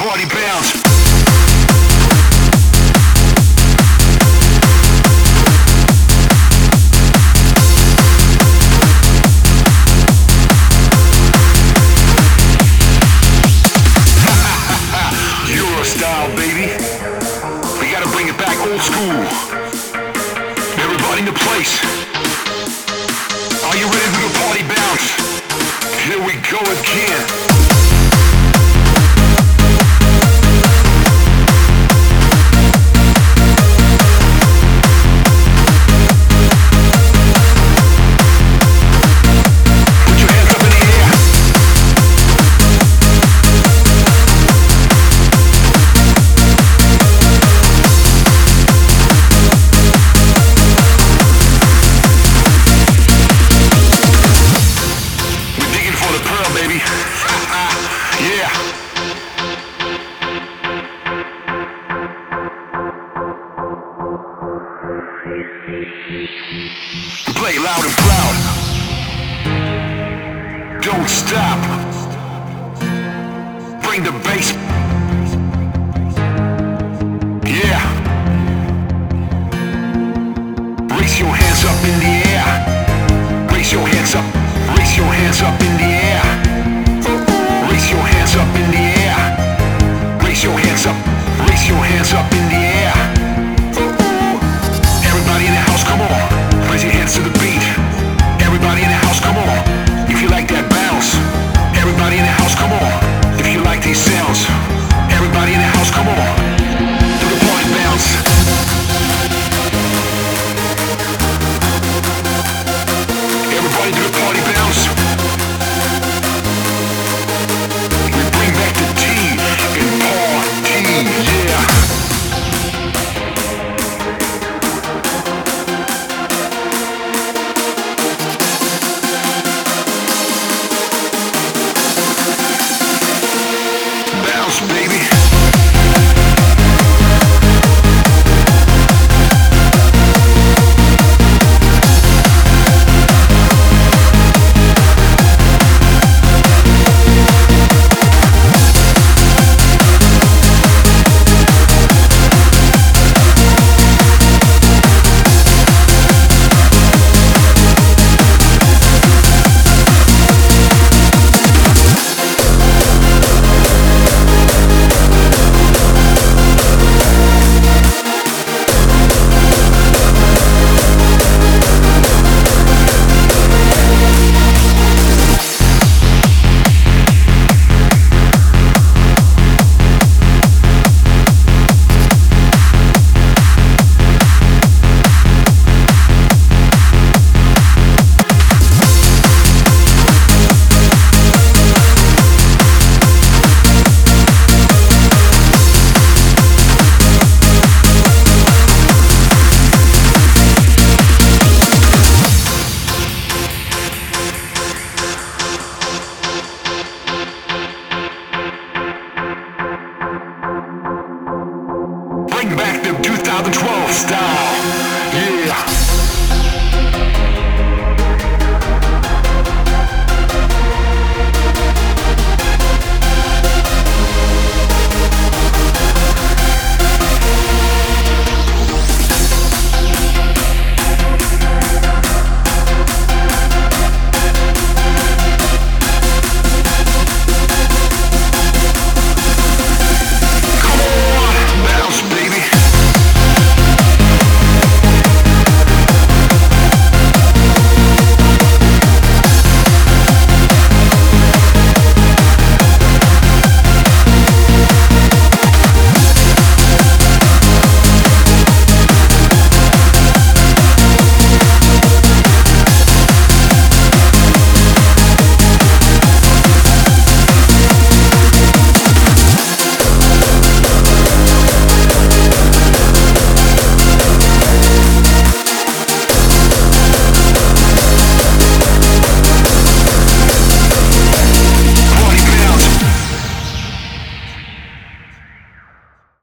party bounce. Style, baby. We gotta bring it back old school. Everybody in the place. Are you ready for the party bounce? Here we go again. Play loud and proud. Don't stop. Bring the bass. Yeah. Raise your hands up in the air. Raise your hands up. Raise your hands up in the air. Raise your hands up in the air. Raise your hands up. Raise your hands up in the air. Everybody in the house, come on. Raise your hands to the beat. Everybody in the house, come on. If you like that bounce. Everybody in the house, come on. If you like these sounds. Everybody in the house, come on. Do the party bounce. Everybody do the party bounce. We bring back the T and party, yeah. Bounce, baby. Bring back the 2012 style.